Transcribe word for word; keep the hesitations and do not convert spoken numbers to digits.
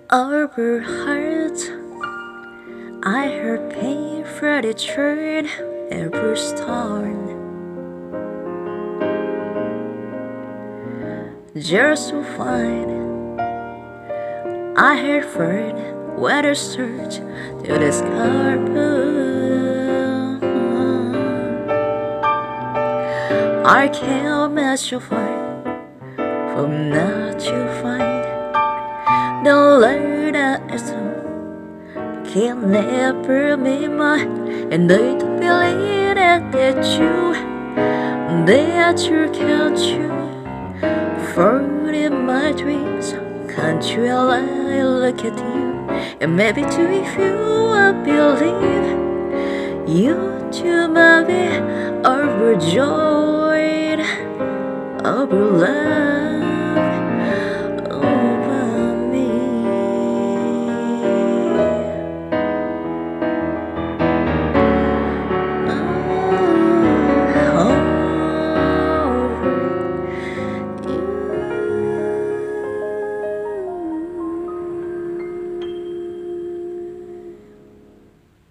Over heart, I heard pain from the turn every storm. Just to find I had heard weather search to discover I can't match your fight from not to find the love that is so can never be mine, and I don't believe that that you that you can choose for in my dreams. Can't you I look at you, and maybe too if you I believe you too might be overjoyed over love.